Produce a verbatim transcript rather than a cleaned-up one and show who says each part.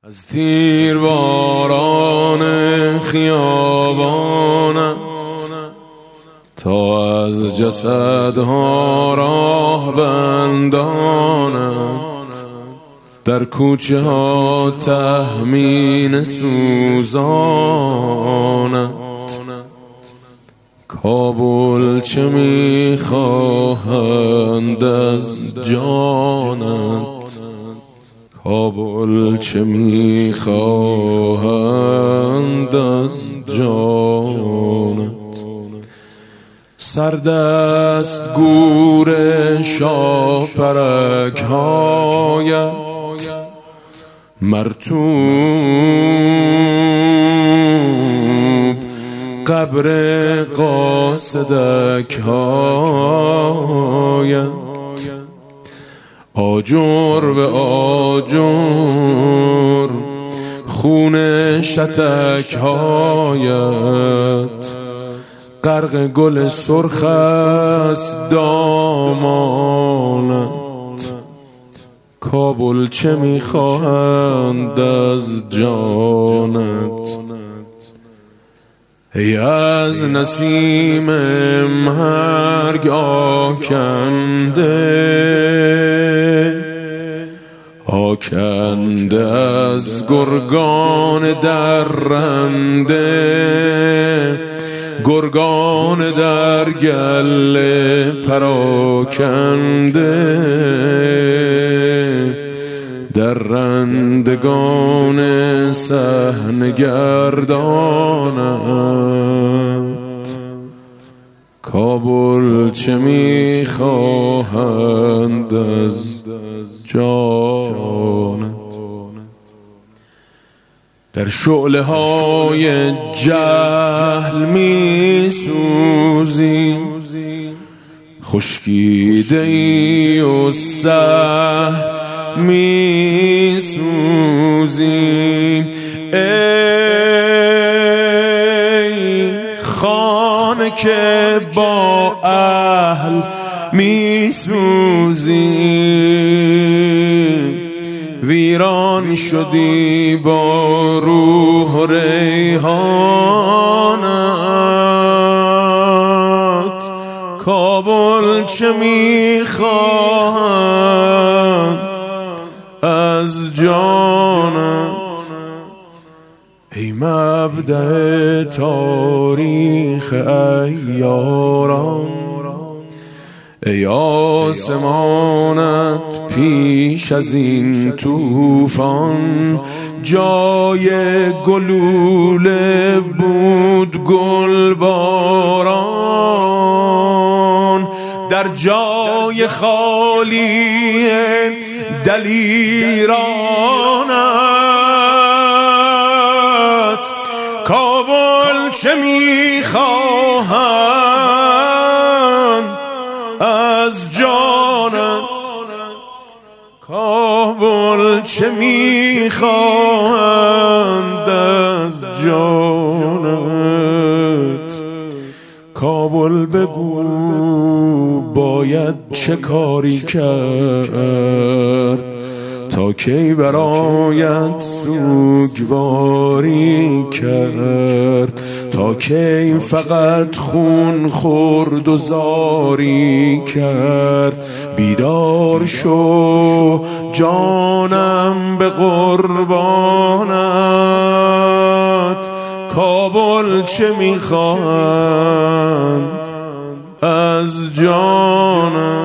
Speaker 1: از تیر باران خیابانم تا از جسدها راه بندانم، در کوچه ها تهمین سوزانم. کابل چه میخواهند از جانت، کابل چه میخواهند از جانت. سردست گور شاپرک هایت، مرطوب قبر قاصدک هایت. آجر به آجر خون شتک هایت، غرق گل سرخ است دامانت. کابل چه میخواهند از جانت، ای از نسیم مرگ آکنده، آکنده از گرگان درنده، گرگان در گله پراکنده، درندگان صحنه گردانت. کابل چه میخواهند از جانت. در شعله های جهل می سوزی، خشکیده ای و سهل می سوزی. ای خانه که با اهل می سوزی، ویران شدی با روح و ریحانت. کابل چه میخواهند از جانت، ای مبدأ تاریخ ایاران، ای آسمانت پیش از این طوفان جای گلوله بود گلباران. در جای خالی دلیرانت، کابل چه میخواهند از جانت، کابل چه میخواهند از جانت. کابل بگو باید چه کاری کرد، تا کی برایت سوگواری کرد، تا کی فقط خون خورد و زاری کرد. بیدار شو جانم به قربانت، کابل چه میخواهند از جانم.